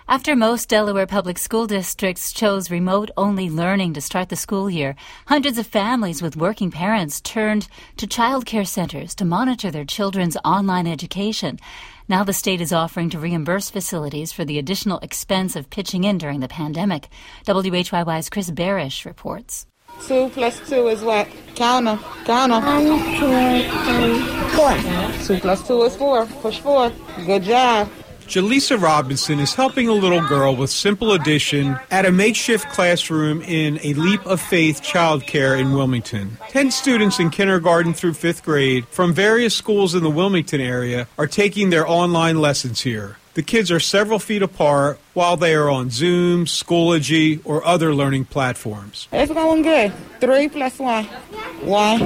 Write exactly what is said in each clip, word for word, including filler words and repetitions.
After most Delaware public school districts chose remote-only learning to start the school year, hundreds of families with working parents turned to child care centers to monitor their children's online education. Now the state is offering to reimburse facilities for the additional expense of pitching in during the pandemic. W H Y Y's Chris Barish reports. Two plus two is what? Counter. Counter. One, two, three, four. Two plus two is four. Push four. Good job. Jaleesa Robinson is helping a little girl with simple addition at a makeshift classroom in a Leap of Faith childcare in Wilmington. Ten students in kindergarten through fifth grade from various schools in the Wilmington area are taking their online lessons here. The kids are several feet apart while they are on Zoom, Schoology, or other learning platforms. It's going good. Three plus one. One.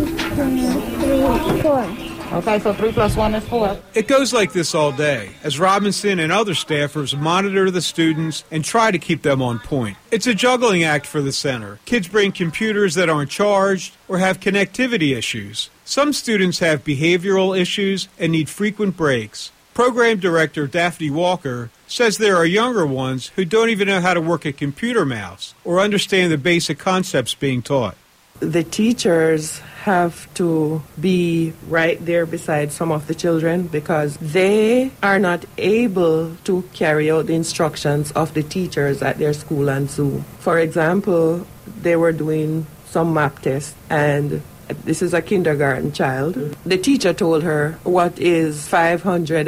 One, two, three, four. Okay, so three plus one is four. It goes like this all day, as Robinson and other staffers monitor the students and try to keep them on point. It's a juggling act for the center. Kids bring computers that aren't charged or have connectivity issues. Some students have behavioral issues and need frequent breaks. Program Director Daphne Walker says there are younger ones who don't even know how to work a computer mouse or understand the basic concepts being taught. The teachers have to be right there beside some of the children because they are not able to carry out the instructions of the teachers at their school and Zoom. For example, they were doing some map tests, and this is a kindergarten child. The teacher told her, what is five hundred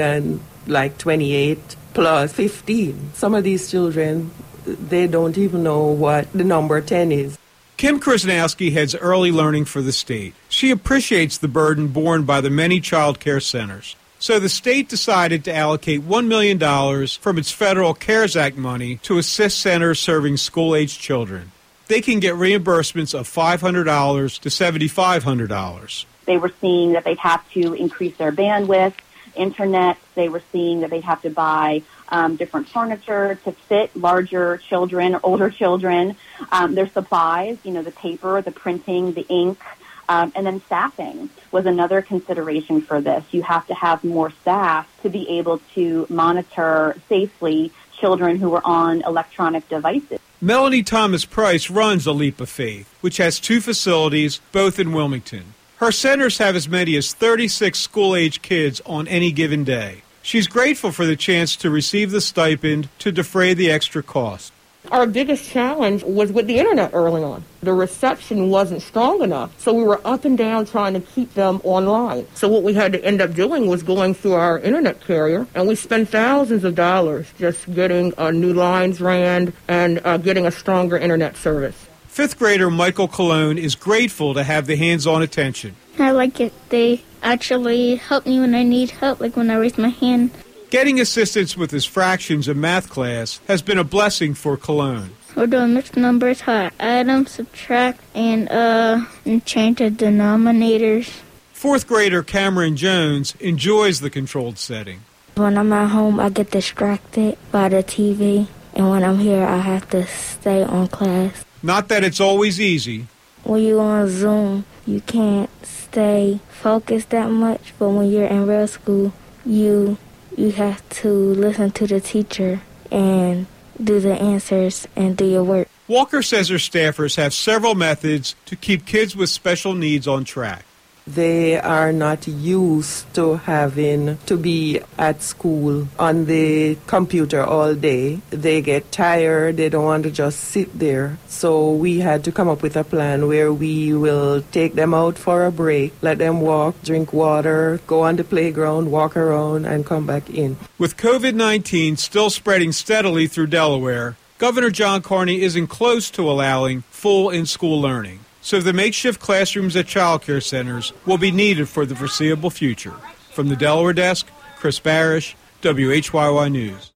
twenty-eight plus fifteen? Some of these children, they don't even know what the number ten is. Kim Krasnowski heads early learning for the state. She appreciates the burden borne by the many child care centers. So the state decided to allocate one million dollars from its federal CARES Act money to assist centers serving school-aged children. They can get reimbursements of five hundred dollars to seven thousand five hundred dollars. They were seeing that they'd have to increase their bandwidth, internet. They were seeing that they'd have to buy um, different furniture to fit larger children or older children. Um, their supplies, you know, the paper, the printing, the ink, um, and then staffing was another consideration for this. You have to have more staff to be able to monitor safely children who are on electronic devices. Melanie Thomas Price runs A Leap of Faith, which has two facilities, both in Wilmington. Her centers have as many as thirty-six school-age kids on any given day. She's grateful for the chance to receive the stipend to defray the extra cost. Our biggest challenge was with the internet early on. The reception wasn't strong enough, so we were up and down trying to keep them online. So what we had to end up doing was going through our internet carrier, and we spent thousands of dollars just getting uh, new lines ran and uh, getting a stronger internet service. Fifth grader Michael Colon is grateful to have the hands-on attention. I like it. They actually help me when I need help, like when I raise my hand. Getting assistance with his fractions in math class has been a blessing for Colon. We're doing mixed numbers, how to add them, subtract, and, uh, and change the denominators. Fourth grader Cameron Jones enjoys the controlled setting. When I'm at home, I get distracted by the T V, and when I'm here, I have to stay on class. Not that it's always easy. When you're on Zoom, you can't stay focused that much, but when you're in real school, you you have to listen to the teacher and do the answers and do your work. Walker says her staffers have several methods to keep kids with special needs on track. They are not used to having to be at school on the computer all day. They get tired. They don't want to just sit there. So we had to come up with a plan where we will take them out for a break, let them walk, drink water, go on the playground, walk around, and come back in. With covid nineteen still spreading steadily through Delaware, Governor John Carney isn't close to allowing full in-school learning. So the makeshift classrooms at child care centers will be needed for the foreseeable future. From the Delaware desk, Chris Barish, W H Y Y News.